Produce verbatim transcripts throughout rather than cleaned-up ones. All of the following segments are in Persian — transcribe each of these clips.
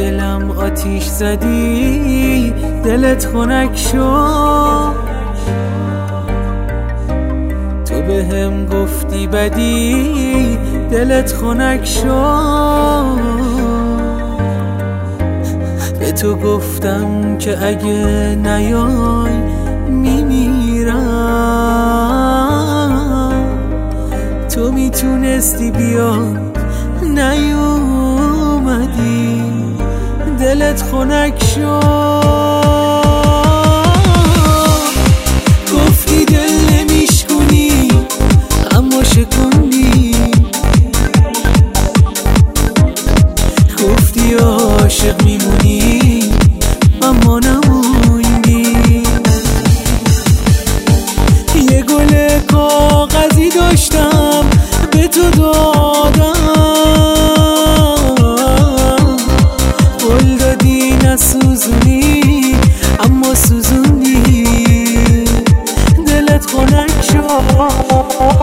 دلم آتیش زدی، دلت خنک شد. تو به هم گفتی بدی، دلت خنک شد. به تو گفتم که اگه نیای میمیرم، تو میتونستی بیای نیومدی، دلت خنک شد. گفتی دل نمیشکنی اما شکندی، گفتی عاشق میمونی اما نموندی. یه گل کاغذی داشتم به تو دادم، قول دادی نسوزونی اما سوزوندی، دلت خنک شد.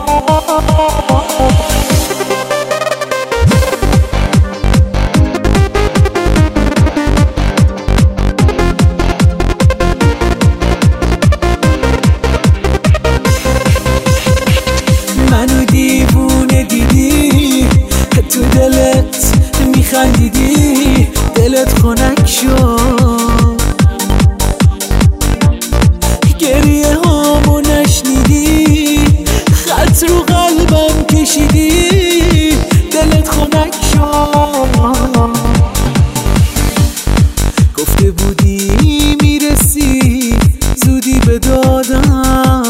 منو دیوونه دیدی، تو دلت میخندیدی، دلت خنک شد. گریه هامو نشنیدی، خط رو قلبم کشیدی، دلت خنک شد. گفته بودی میرسی زودی به دادم،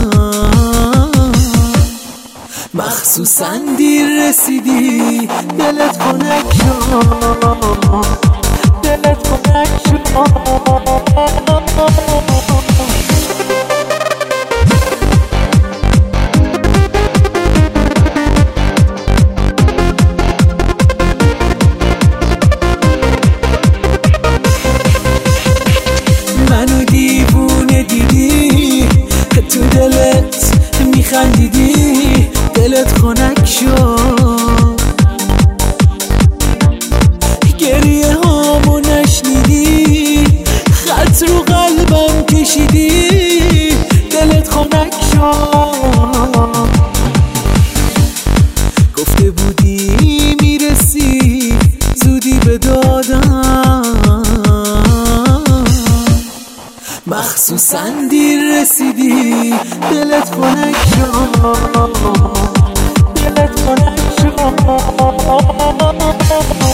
مخصوصا دیر رسیدی، دلت خنک شد، دلت خنک شد. منو دیوونه دیدی، تو دلت میخندیدی، دلت خنک شد. گریه هامو نشنیدی، خط رو قلبم کشیدی، دلت خنک شد. گفته بودی میرسی زودی به دادم، مخصوصا دیر رسیدی، دلت خنک شد، دلت خنک شد.